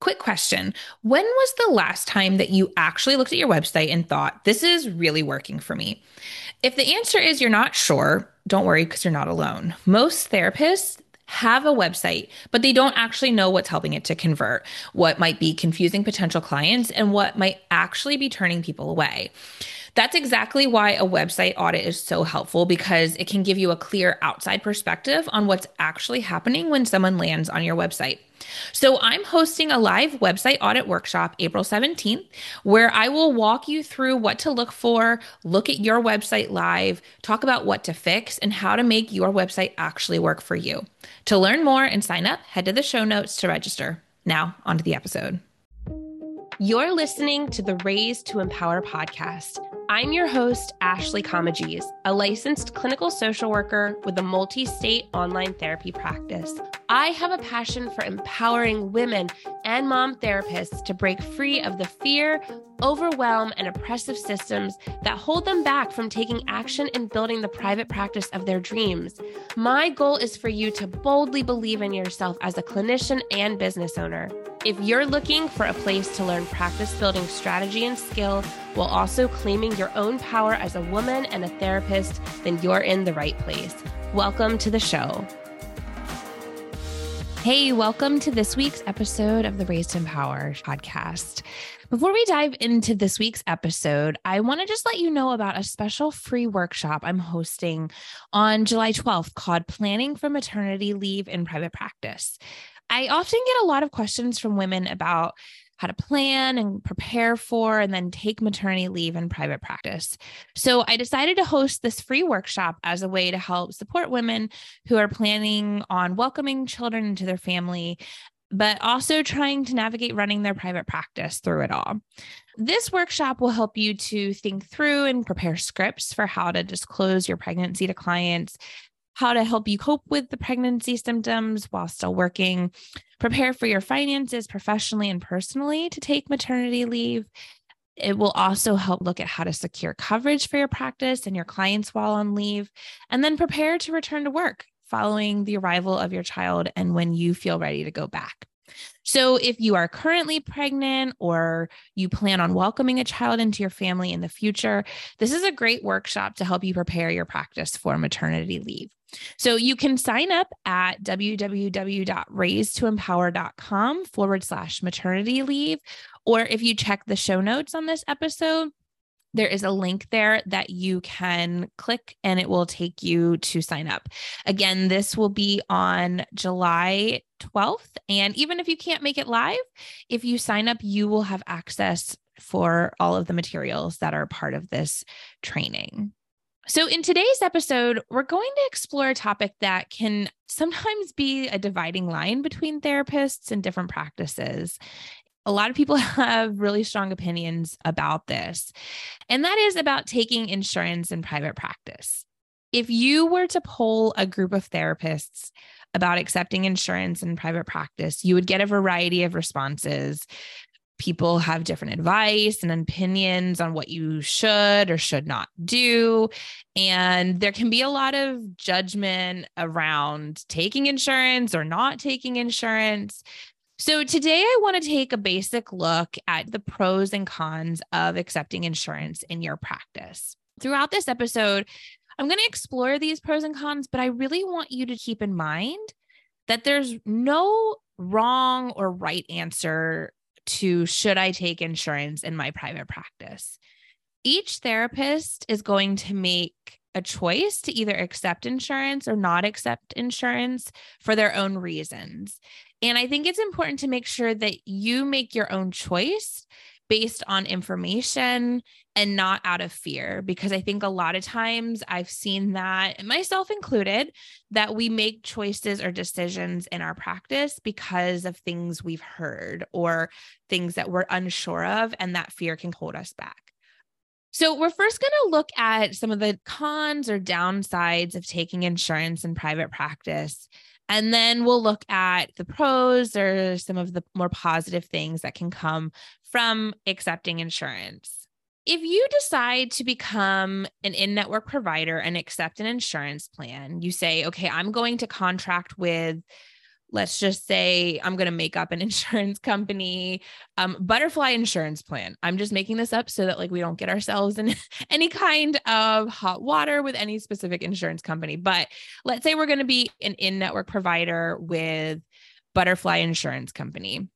Quick question. When was the last time that you actually looked at your website and thought, this is really working for me? If the answer is you're not sure, don't worry because you're not alone. Most therapists have a website, but they don't actually know what's helping it to convert, what might be confusing potential clients, and what might actually be turning people away. That's exactly why a website audit is so helpful because it can give you a clear outside perspective on what's actually happening when someone lands on your website. So, I'm hosting a live website audit workshop April 17th, where I will walk you through what to look for, look at your website live, talk about what to fix, and how to make your website actually work for you. To learn more and sign up, head to the show notes to register. Now, onto the episode. You're listening to the Raise to Empower podcast. I'm your host, Ashley Comagese, a licensed clinical social worker with a multi-state online therapy practice. I have a passion for empowering women and mom therapists to break free of the fear, overwhelm, and oppressive systems that hold them back from taking action in building the private practice of their dreams. My goal is for you to boldly believe in yourself as a clinician and business owner. If you're looking for a place to learn practice building strategy and skill while also claiming your own power as a woman and a therapist, then you're in the right place. Welcome to the show. Hey, welcome to this week's episode of the Raise to Empower podcast. Before we dive into this week's episode, I want to just let you know about a special free workshop I'm hosting on July 12th called Planning for Maternity Leave in Private Practice. I often get a lot of questions from women about how to plan and prepare for and then take maternity leave in private practice. So I decided to host this free workshop as a way to help support women who are planning on welcoming children into their family, but also trying to navigate running their private practice through it all. This workshop will help you to think through and prepare scripts for how to disclose your pregnancy to clients, how to help you cope with the pregnancy symptoms while still working, prepare for your finances professionally and personally to take maternity leave. It will also help look at how to secure coverage for your practice and your clients while on leave, and then prepare to return to work following the arrival of your child and when you feel ready to go back. So if you are currently pregnant or you plan on welcoming a child into your family in the future, this is a great workshop to help you prepare your practice for maternity leave. So you can sign up at www.raisetoempower.com/maternity leave. Or if you check the show notes on this episode, there is a link there that you can click and it will take you to sign up. Again, this will be on July 12th. And even if you can't make it live, if you sign up, you will have access for all of the materials that are part of this training. So in today's episode, we're going to explore a topic that can sometimes be a dividing line between therapists and different practices. A lot of people have really strong opinions about this, and that is about taking insurance in private practice. If you were to poll a group of therapists about accepting insurance in private practice, you would get a variety of responses. People have different advice and opinions on what you should or should not do. And there can be a lot of judgment around taking insurance or not taking insurance. So today I want to take a basic look at the pros and cons of accepting insurance in your practice. Throughout this episode, I'm going to explore these pros and cons, but I really want you to keep in mind that there's no wrong or right answer to should I take insurance in my private practice. Each therapist is going to make a choice to either accept insurance or not accept insurance for their own reasons. And I think it's important to make sure that you make your own choice based on information and not out of fear, because I think a lot of times I've seen that, myself included, that we make choices or decisions in our practice because of things we've heard or things that we're unsure of, and that fear can hold us back. So we're first going to look at some of the cons or downsides of taking insurance in private practice. And then we'll look at the pros or some of the more positive things that can come from accepting insurance. If you decide to become an in-network provider and accept an insurance plan, you say, okay, I'm going to contract with let's just say I'm going to make up an insurance company, Butterfly Insurance Plan. I'm just making this up so that like we don't get ourselves in any kind of hot water with any specific insurance company. But let's say we're going to be an in-network provider with Butterfly Insurance Company.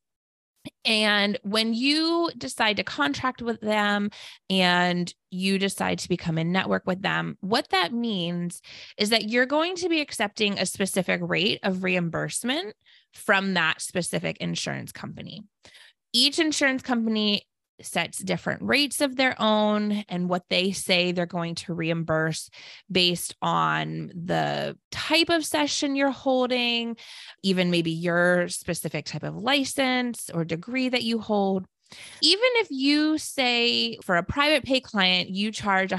And when you decide to contract with them and you decide to become in network with them, what that means is that you're going to be accepting a specific rate of reimbursement from that specific insurance company. Each insurance company sets different rates of their own and what they say they're going to reimburse based on the type of session you're holding, even maybe your specific type of license or degree that you hold. Even if you say for a private pay client, you charge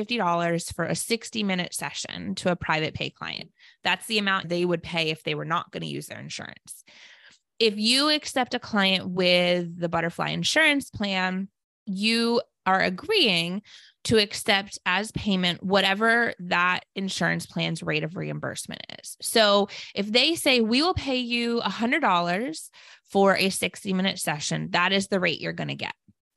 $150 for a 60-minute session to a private pay client, that's the amount they would pay if they were not going to use their insurance. If you accept a client with the Butterfly Insurance Plan, you are agreeing to accept as payment whatever that insurance plan's rate of reimbursement is. So if they say we will pay you $100 for a 60-minute session, that is the rate you're going to get.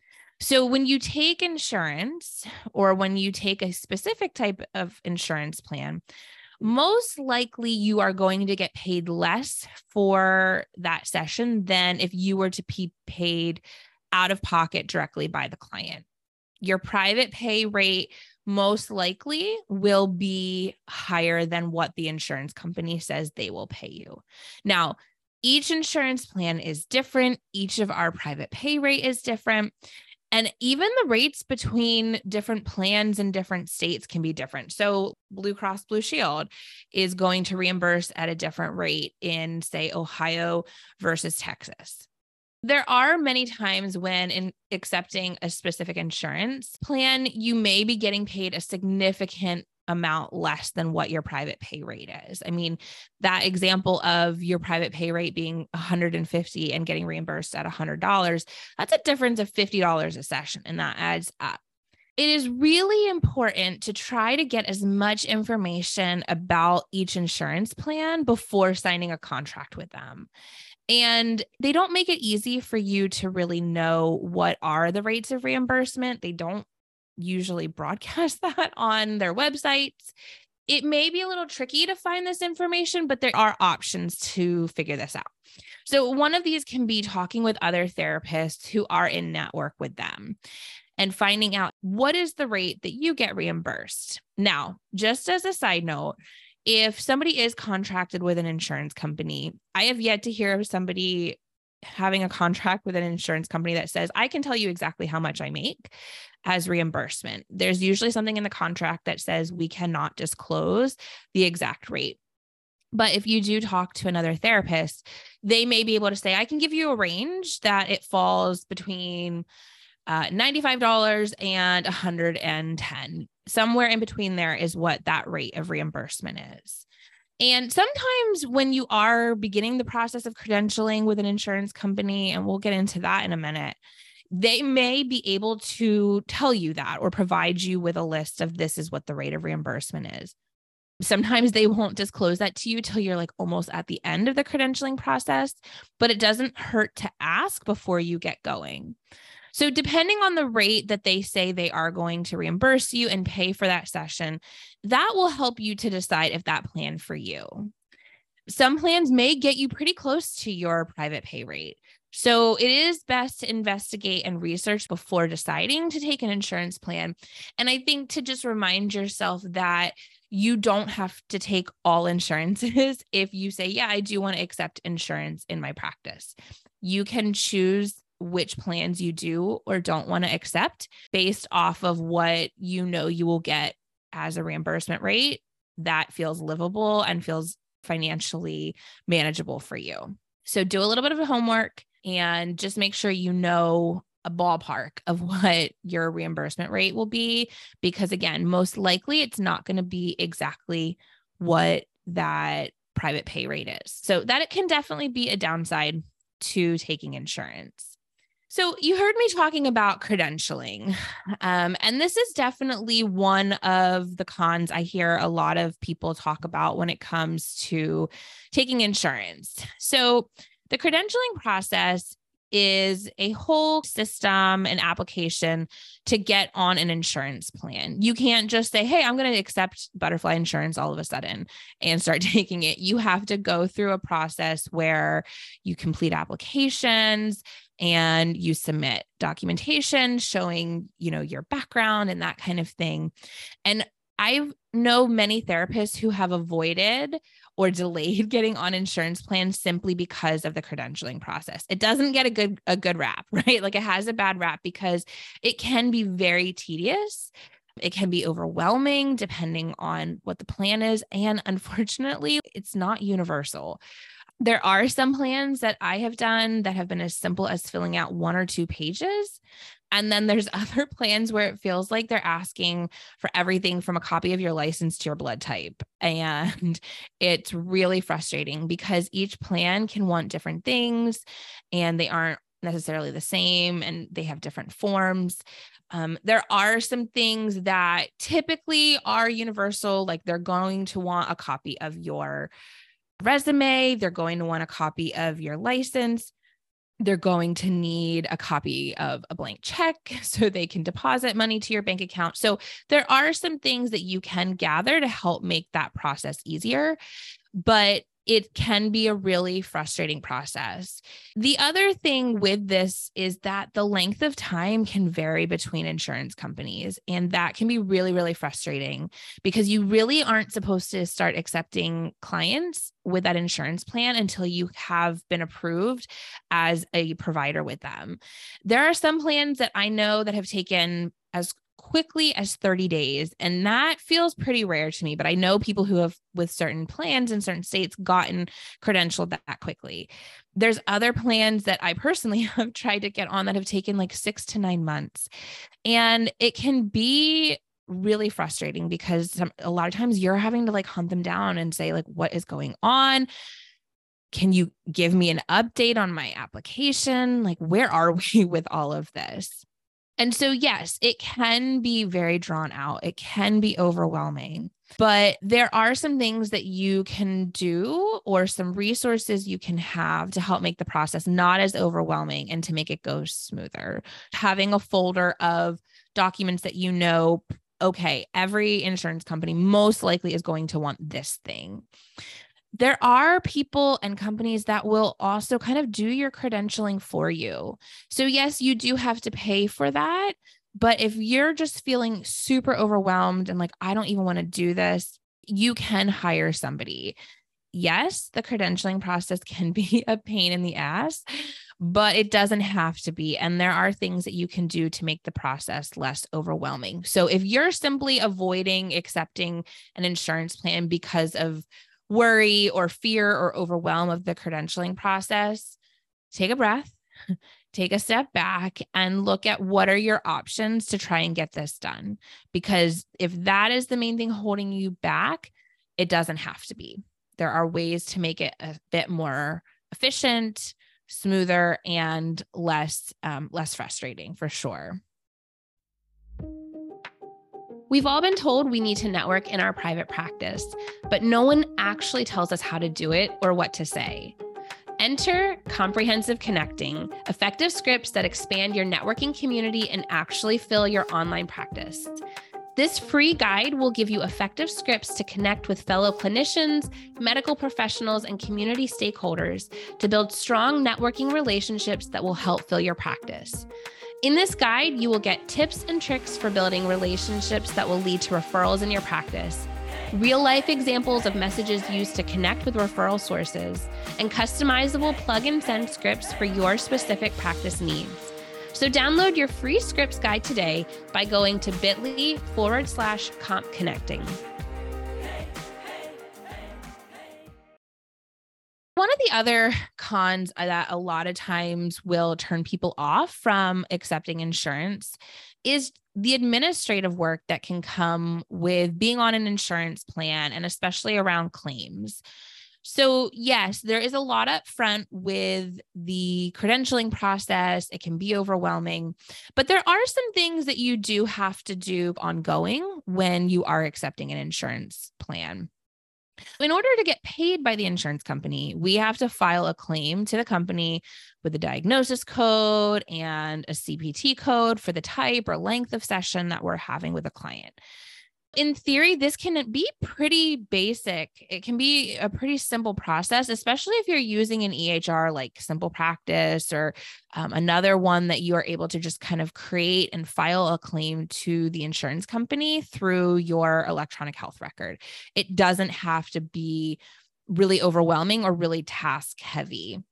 So when you take insurance or when you take a specific type of insurance plan, most likely you are going to get paid less for that session than if you were to be paid out of pocket directly by the client. Your private pay rate most likely will be higher than what the insurance company says they will pay you. Now, each insurance plan is different. Each of our private pay rate is different. And even the rates between different plans in different states can be different. So Blue Cross Blue Shield is going to reimburse at a different rate in, say, Ohio versus Texas. There are many times when in accepting a specific insurance plan, you may be getting paid a significant amount less than what your private pay rate is. I mean, that example of your private pay rate being $150 and getting reimbursed at $100, that's a difference of $50 a session, and that adds up. It is really important to try to get as much information about each insurance plan before signing a contract with them. And they don't make it easy for you to really know what are the rates of reimbursement. They don't usually broadcast that on their websites. It may be a little tricky to find this information, but there are options to figure this out. So one of these can be talking with other therapists who are in network with them and finding out what is the rate that you get reimbursed. Now, just as a side note, if somebody is contracted with an insurance company, I have yet to hear of somebody having a contract with an insurance company that says, I can tell you exactly how much I make as reimbursement. There's usually something in the contract that says we cannot disclose the exact rate. But if you do talk to another therapist, they may be able to say, I can give you a range that it falls between $95 and $110. Somewhere in between there is what that rate of reimbursement is. And sometimes when you are beginning the process of credentialing with an insurance company, and we'll get into that in a minute, they may be able to tell you that or provide you with a list of this is what the rate of reimbursement is. Sometimes they won't disclose that to you till you're like almost at the end of the credentialing process, but it doesn't hurt to ask before you get going. So depending on the rate that they say they are going to reimburse you and pay for that session, that will help you to decide if that plan for you. Some plans may get you pretty close to your private pay rate. So it is best to investigate and research before deciding to take an insurance plan. And I think to just remind yourself that you don't have to take all insurances if you say, yeah, I do want to accept insurance in my practice. You can choose which plans you do or don't want to accept based off of what you know you will get as a reimbursement rate that feels livable and feels financially manageable for you. So do a little bit of homework and just make sure you know a ballpark of what your reimbursement rate will be, because again, most likely it's not going to be exactly what that private pay rate is. So that it can definitely be a downside to taking insurance. So you heard me talking about credentialing, and this is definitely one of the cons I hear a lot of people talk about when it comes to taking insurance. So the credentialing process is a whole system and application to get on an insurance plan. You can't just say, hey, I'm going to accept Butterfly Insurance all of a sudden and start taking it. You have to go through a process where you complete applications and you submit documentation showing, your background and that kind of thing. And I know many therapists who have avoided or delayed getting on insurance plans simply because of the credentialing process. It doesn't get a good rap, right? Like it has a bad rap because it can be very tedious. It can be overwhelming depending on what the plan is. And unfortunately, it's not universal. There are some plans that I have done that have been as simple as filling out 1 or 2 pages. And then there's other plans where it feels like they're asking for everything from a copy of your license to your blood type. And it's really frustrating because each plan can want different things and they aren't necessarily the same and they have different forms. There are some things that typically are universal, like they're going to want a copy of your resume. They're going to want a copy of your license. They're going to need a copy of a blank check so they can deposit money to your bank account. So there are some things that you can gather to help make that process easier, but it can be a really frustrating process. The other thing with this is that the length of time can vary between insurance companies, and that can be really, really frustrating because you really aren't supposed to start accepting clients with that insurance plan until you have been approved as a provider with them. There are some plans that I know that have taken as quickly as 30 days. And that feels pretty rare to me, but I know people who have with certain plans in certain states gotten credentialed that quickly. There's other plans that I personally have tried to get on that have taken like 6 to 9 months. And it can be really frustrating because a lot of times you're having to like hunt them down and say like, what is going on? Can you give me an update on my application? Like, where are we with all of this? And so, yes, it can be very drawn out. It can be overwhelming, but there are some things that you can do or some resources you can have to help make the process not as overwhelming and to make it go smoother. Having a folder of documents that okay, every insurance company most likely is going to want this thing. There are people and companies that will also kind of do your credentialing for you. So yes, you do have to pay for that. But if you're just feeling super overwhelmed and like, I don't even want to do this, you can hire somebody. Yes, the credentialing process can be a pain in the ass, but it doesn't have to be. And there are things that you can do to make the process less overwhelming. So if you're simply avoiding accepting an insurance plan because of worry or fear or overwhelm of the credentialing process, take a breath, take a step back and look at what are your options to try and get this done. Because if that is the main thing holding you back, it doesn't have to be. There are ways to make it a bit more efficient, smoother, and less frustrating for sure. We've all been told we need to network in our private practice, but no one actually tells us how to do it or what to say. Enter Comprehensive Connecting, effective scripts that expand your networking community and actually fill your online practice. This free guide will give you effective scripts to connect with fellow clinicians, medical professionals, and community stakeholders to build strong networking relationships that will help fill your practice. In this guide, you will get tips and tricks for building relationships that will lead to referrals in your practice, real-life examples of messages used to connect with referral sources, and customizable plug-and-send scripts for your specific practice needs. So download your free scripts guide today by going to bit.ly/compconnecting. One of the other cons that a lot of times will turn people off from accepting insurance is the administrative work that can come with being on an insurance plan and especially around claims. So yes, there is a lot up front with the credentialing process. It can be overwhelming, but there are some things that you do have to do ongoing when you are accepting an insurance plan. In order to get paid by the insurance company, we have to file a claim to the company with a diagnosis code and a CPT code for the type or length of session that we're having with a client. In theory, this can be pretty basic. It can be a pretty simple process, especially if you're using an EHR like Simple Practice or another one that you are able to just kind of create and file a claim to the insurance company through your electronic health record. It doesn't have to be really overwhelming or really task heavy.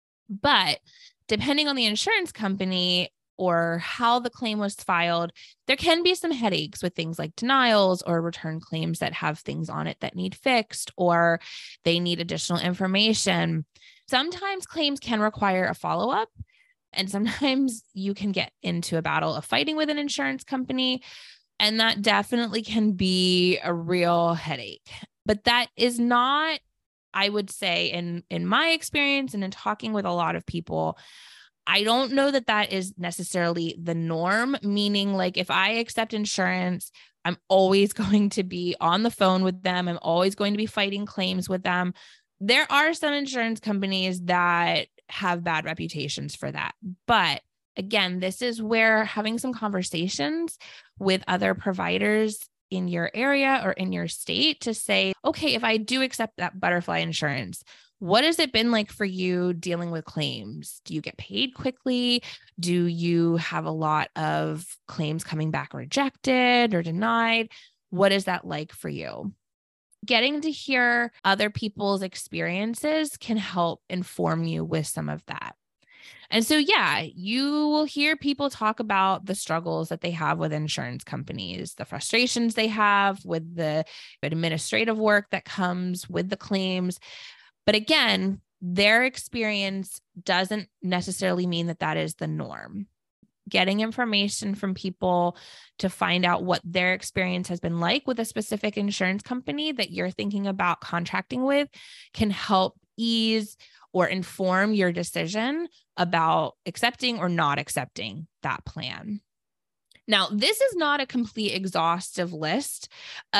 But depending on the insurance company, or how the claim was filed, there can be some headaches with things like denials or return claims that have things on it that need fixed, or they need additional information. Sometimes claims can require a follow-up, and sometimes you can get into a battle of fighting with an insurance company, and that definitely can be a real headache. But that is not, I would say, in my experience and in talking with a lot of people, I don't know that that is necessarily the norm, meaning like if I accept insurance, I'm always going to be on the phone with them. I'm always going to be fighting claims with them. There are some insurance companies that have bad reputations for that. But again, this is where having some conversations with other providers in your area or in your state to say, okay, if I do accept that Butterfly insurance, what has it been like for you dealing with claims? Do you get paid quickly? Do you have a lot of claims coming back rejected or denied? What is that like for you? Getting to hear other people's experiences can help inform you with some of that. And so, yeah, you will hear people talk about the struggles that they have with insurance companies, the frustrations they have with the administrative work that comes with the claims. But again, their experience doesn't necessarily mean that that is the norm. Getting information from people to find out what their experience has been like with a specific insurance company that you're thinking about contracting with can help ease or inform your decision about accepting or not accepting that plan. Now, this is not a complete exhaustive list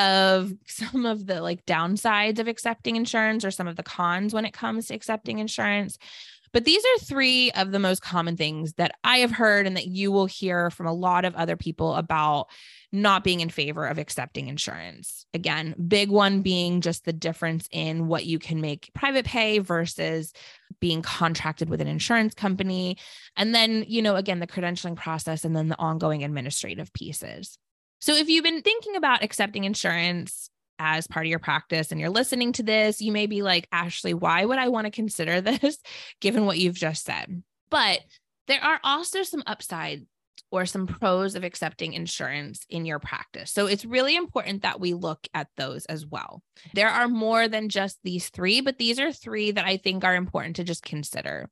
of some of the like downsides of accepting insurance or some of the cons when it comes to accepting insurance. But these are three of the most common things that I have heard and that you will hear from a lot of other people about not being in favor of accepting insurance. Again, big one being just the difference in what you can make private pay versus being contracted with an insurance company. And then, again, the credentialing process and then the ongoing administrative pieces. So if you've been thinking about accepting insurance as part of your practice and you're listening to this, you may be like, Ashley, why would I want to consider this given what you've just said? But there are also some upsides or some pros of accepting insurance in your practice. So it's really important that we look at those as well. There are more than just these three, but these are three that I think are important to just consider.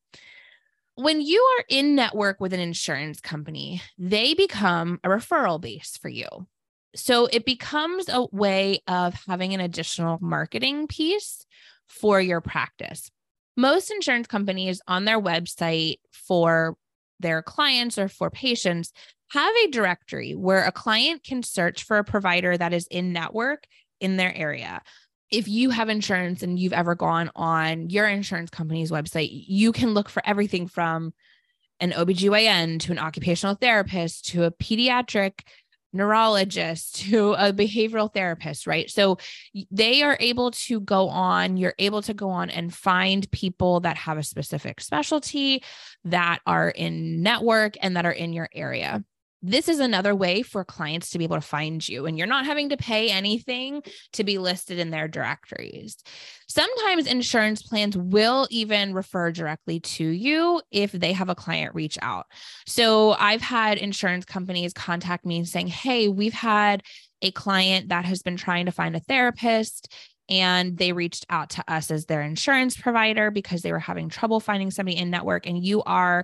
When you are in network with an insurance company, they become a referral base for you. So it becomes a way of having an additional marketing piece for your practice. Most insurance companies on their website for their clients or for patients have a directory where a client can search for a provider that is in network in their area. If you have insurance and you've ever gone on your insurance company's website, you can look for everything from an OBGYN to an occupational therapist to a pediatric neurologist to a behavioral therapist, right? So they are able to go on, you're able to go on and find people that have a specific specialty that are in network and that are in your area. This is another way for clients to be able to find you, and you're not having to pay anything to be listed in their directories. Sometimes insurance plans will even refer directly to you if they have a client reach out. So I've had insurance companies contact me saying, hey, we've had a client that has been trying to find a therapist, and they reached out to us as their insurance provider because they were having trouble finding somebody in network, and you are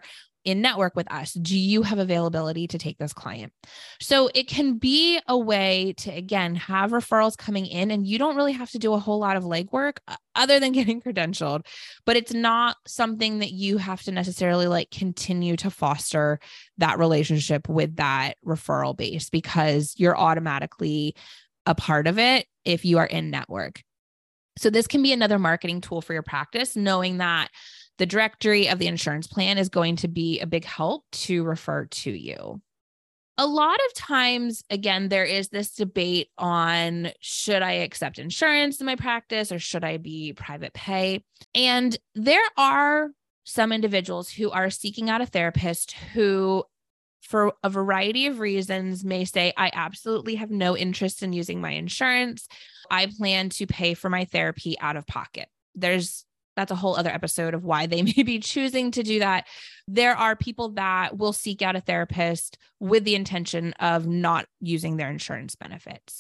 in network with us? Do you have availability to take this client? So it can be a way to, again, have referrals coming in, and you don't really have to do a whole lot of legwork other than getting credentialed, but it's not something that you have to necessarily like continue to foster that relationship with that referral base, because you're automatically a part of it if you are in network. So this can be another marketing tool for your practice, knowing that the directory of the insurance plan is going to be a big help to refer to you. A lot of times, again, there is this debate on, should I accept insurance in my practice or should I be private pay? And there are some individuals who are seeking out a therapist who, for a variety of reasons, may say, I absolutely have no interest in using my insurance. I plan to pay for my therapy out of pocket. That's a whole other episode of why they may be choosing to do that. There are people that will seek out a therapist with the intention of not using their insurance benefits.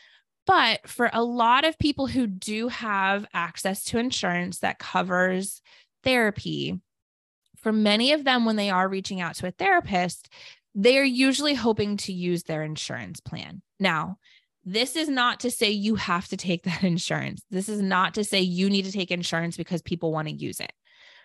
But for a lot of people who do have access to insurance that covers therapy, for many of them, when they are reaching out to a therapist, they are usually hoping to use their insurance plan. Now, this is not to say you have to take that insurance. This is not to say you need to take insurance because people want to use it.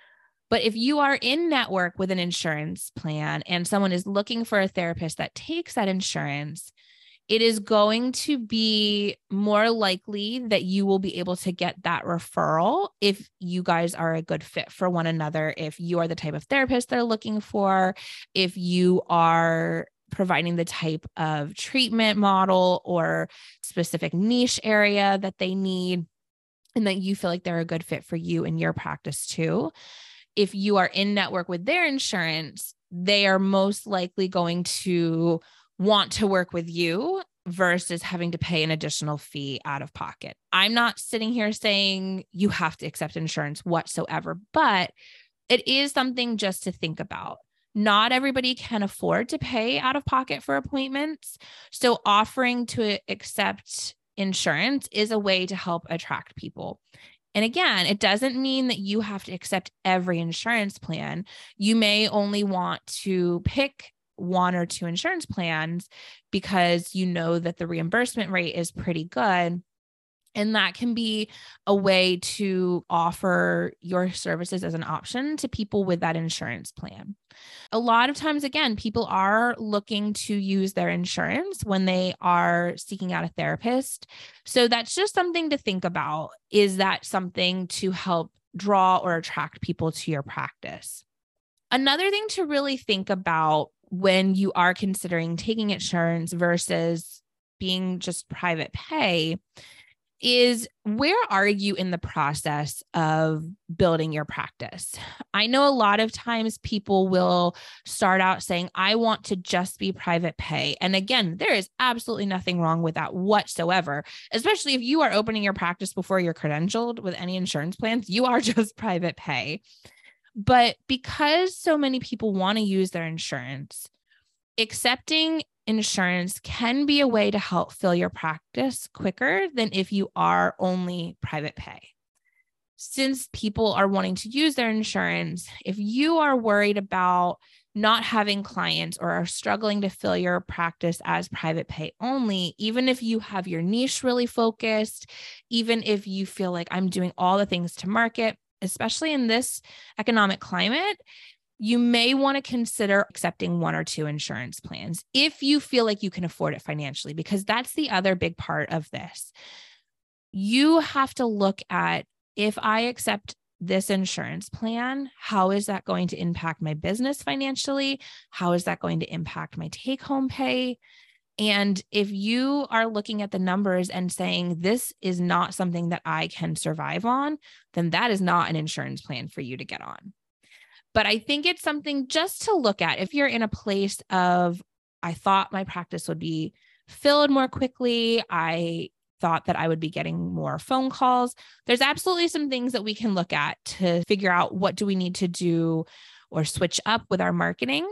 But if you are in network with an insurance plan and someone is looking for a therapist that takes that insurance, it is going to be more likely that you will be able to get that referral if you guys are a good fit for one another, if you are the type of therapist they're looking for, if you are providing the type of treatment model or specific niche area that they need, and that you feel like they're a good fit for you in your practice too. If you are in network with their insurance, they are most likely going to want to work with you versus having to pay an additional fee out of pocket. I'm not sitting here saying you have to accept insurance whatsoever, but it is something just to think about. Not everybody can afford to pay out of pocket for appointments. So offering to accept insurance is a way to help attract people. And again, it doesn't mean that you have to accept every insurance plan. You may only want to pick one or two insurance plans because you know that the reimbursement rate is pretty good. And that can be a way to offer your services as an option to people with that insurance plan. A lot of times, again, people are looking to use their insurance when they are seeking out a therapist. So that's just something to think about. Is that something to help draw or attract people to your practice? Another thing to really think about when you are considering taking insurance versus being just private pay is, where are you in the process of building your practice? I know a lot of times people will start out saying, I want to just be private pay. And again, there is absolutely nothing wrong with that whatsoever, especially if you are opening your practice before you're credentialed with any insurance plans, you are just private pay. But because so many people want to use their insurance, accepting insurance can be a way to help fill your practice quicker than if you are only private pay. Since people are wanting to use their insurance, if you are worried about not having clients or are struggling to fill your practice as private pay only, even if you have your niche really focused, even if you feel like I'm doing all the things to market, especially in this economic climate, you may want to consider accepting one or two insurance plans if you feel like you can afford it financially, because that's the other big part of this. You have to look at, if I accept this insurance plan, how is that going to impact my business financially? How is that going to impact my take-home pay? And if you are looking at the numbers and saying, this is not something that I can survive on, then that is not an insurance plan for you to get on. But I think it's something just to look at. If you're in a place of, I thought my practice would be filled more quickly, I thought that I would be getting more phone calls, there's absolutely some things that we can look at to figure out what do we need to do or switch up with our marketing.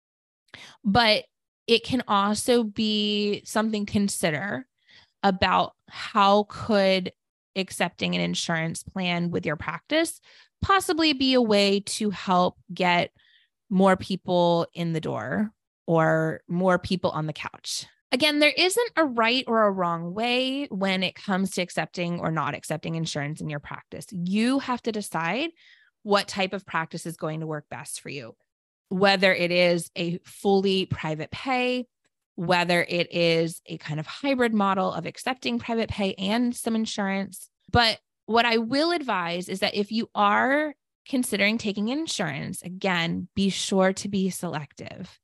But it can also be something to consider about how could accepting an insurance plan with your practice possibly be a way to help get more people in the door or more people on the couch. Again, there isn't a right or a wrong way when it comes to accepting or not accepting insurance in your practice. You have to decide what type of practice is going to work best for you, whether it is a fully private pay, whether it is a kind of hybrid model of accepting private pay and some insurance. But what I will advise is that if you are considering taking insurance, again, be sure to be selective.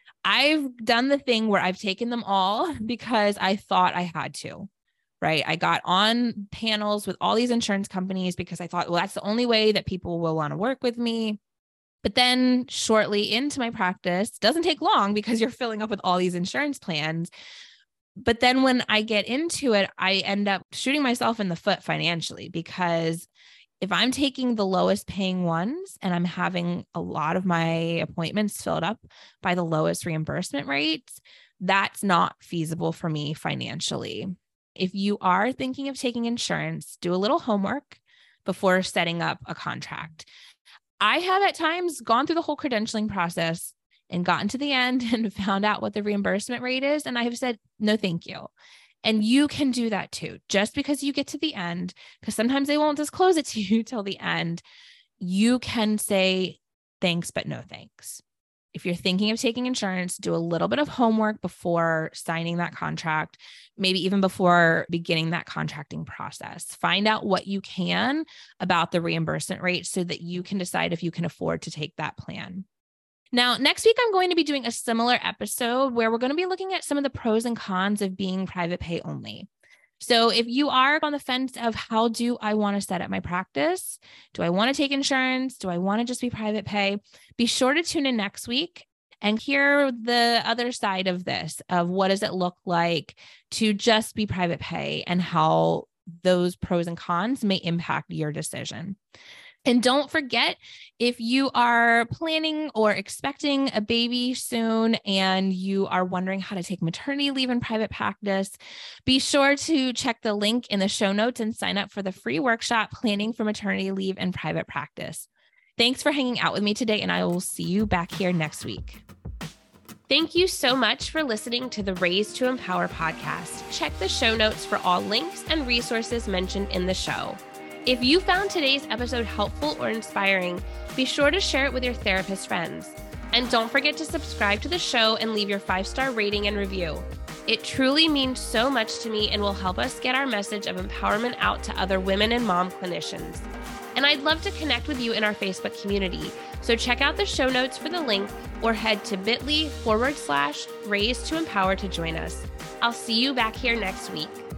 I've done the thing where I've taken them all because I thought I had to, right? I got on panels with all these insurance companies because I thought, well, that's the only way that people will want to work with me. But then shortly into my practice, doesn't take long because you're filling up with all these insurance plans. But then when I get into it, I end up shooting myself in the foot financially, because if I'm taking the lowest paying ones and I'm having a lot of my appointments filled up by the lowest reimbursement rates, that's not feasible for me financially. If you are thinking of taking insurance, do a little homework before setting up a contract. I have at times gone through the whole credentialing process and gotten to the end and found out what the reimbursement rate is. And I have said, no, thank you. And you can do that too. Just because you get to the end, because sometimes they won't disclose it to you till the end, you can say thanks, but no thanks. If you're thinking of taking insurance, do a little bit of homework before signing that contract, maybe even before beginning that contracting process. Find out what you can about the reimbursement rate so that you can decide if you can afford to take that plan. Now, next week, I'm going to be doing a similar episode where we're going to be looking at some of the pros and cons of being private pay only. So if you are on the fence of how do I want to set up my practice? Do I want to take insurance? Do I want to just be private pay? Be sure to tune in next week and hear the other side of this, of what does it look like to just be private pay and how those pros and cons may impact your decision. And don't forget, if you are planning or expecting a baby soon and you are wondering how to take maternity leave in private practice, be sure to check the link in the show notes and sign up for the free workshop, Planning for Maternity Leave in Private Practice. Thanks for hanging out with me today, and I will see you back here next week. Thank you so much for listening to the Raise to Empower podcast. Check the show notes for all links and resources mentioned in the show. If you found today's episode helpful or inspiring, be sure to share it with your therapist friends. And don't forget to subscribe to the show and leave your 5-star rating and review. It truly means so much to me and will help us get our message of empowerment out to other women and mom clinicians. And I'd love to connect with you in our Facebook community. So check out the show notes for the link or head to bit.ly/Raise to Empower to join us. I'll see you back here next week.